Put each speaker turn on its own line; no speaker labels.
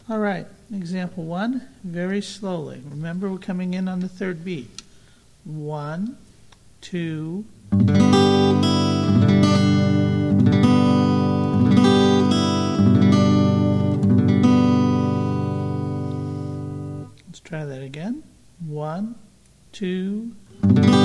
All right, example 1, very slowly. Remember, we're coming in on the third beat. 1, 2. Let's try that again. 1, 2.